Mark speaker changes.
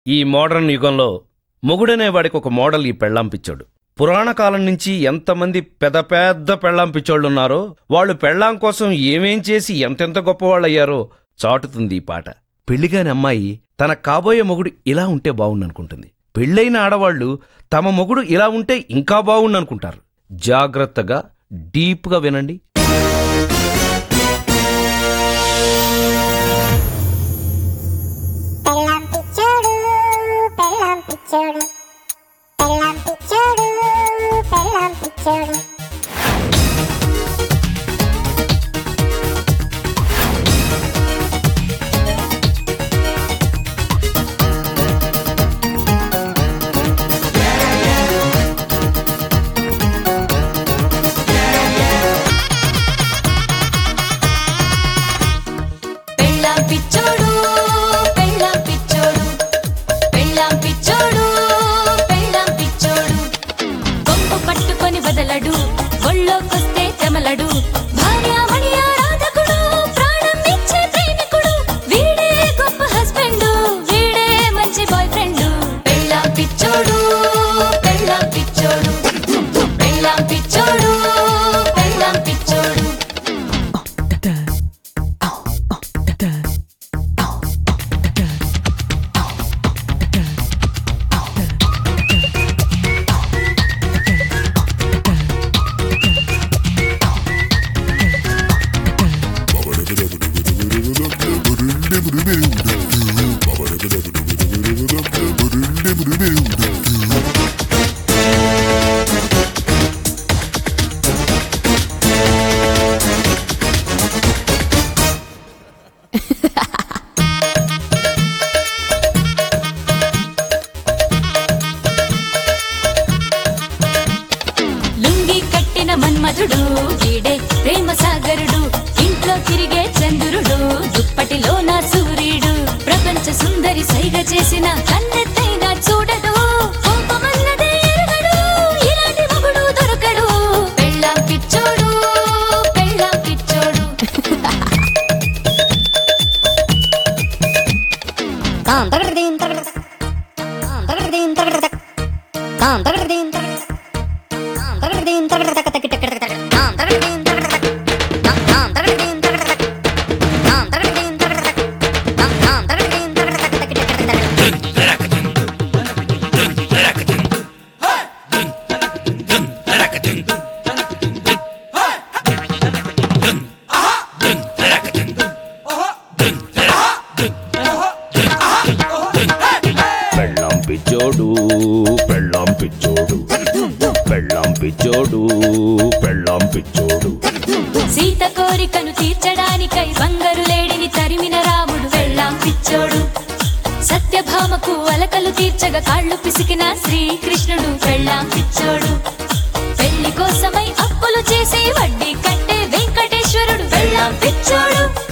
Speaker 1: ఈ మోడర్న్ యుగంలో మొగుడనేవాడికి ఒక మోడల్ ఈ పెళ్ళాం పిచ్చోడు. పురాణ కాలం నుంచి ఎంతమంది పెద్ద పెద్ద పెళ్ళాం పిచ్చోళ్ళున్నారో వాళ్ళు పెళ్ళాం కోసం ఏమేం చేసి ఎంతెంత గొప్పవాళ్ళయ్యారో చాటుతుంది ఈ పాట. పెళ్లిగాని అమ్మాయి తన కాబోయే మొగుడు ఇలా ఉంటే బావుండనుకుంటుంది. పెళ్ళైన ఆడవాళ్లు తమ మొగుడు ఇలా ఉంటే ఇంకా బావుండనుకుంటారు. జాగ్రత్తగా డీప్గా వినండి.
Speaker 2: ఒళ్ళోకొస్తే చెమలడు భార్యామణి ఆరాధకుడు ప్రాణం ఇచ్చే ప్రేమికుడు వీడే గొప్ప హస్బెండ్ వీడే మంచి బాయ్ ఫ్రెండ్ పెళ్ళాం పిచ్చోడు పెళ్ళాం పిచ్చోడు పెళ్ళాం పిచ్చోడు పెళ్ళాం పిచ్చోడు. లుంగి కట్టిన మన్మధుడు వీడే ప్రేమ సాగరుడు ఇంట్లో తిరిగే చంద్రుడు దుప్పటిలో నా సూర్యుడు ప్రపంచ సుందరి సైగ చేసిన కన్నెత్తైనా చూడడు కోపమన్నదే ఎరగడు ఇలాంటి మొగుడు దొరకడు పెళ్ళాం పిచ్చోడు పెళ్ళాం పిచ్చోడు.
Speaker 1: పెళ్ళాం పిచ్చోడు పెళ్ళాం పిచ్చోడు పెళ్ళాం పిచ్చోడు పెళ్ళాం పిచ్చోడు.
Speaker 2: సీత కోరికను తీర్చడానికై బంగారు లేడిని తరిమిన రాముడు పెళ్ళాం పిచ్చోడు. సత్యభామకు అలకలు తీర్చగా కాళ్ళు పిసికిన శ్రీకృష్ణుడు పెళ్ళాం పిచ్చోడు. పెళ్లి కోసమై అప్పులు చేసి వడ్డీ కట్టే వెంకటేశ్వరుడు పెళ్ళాం పిచ్చోడు.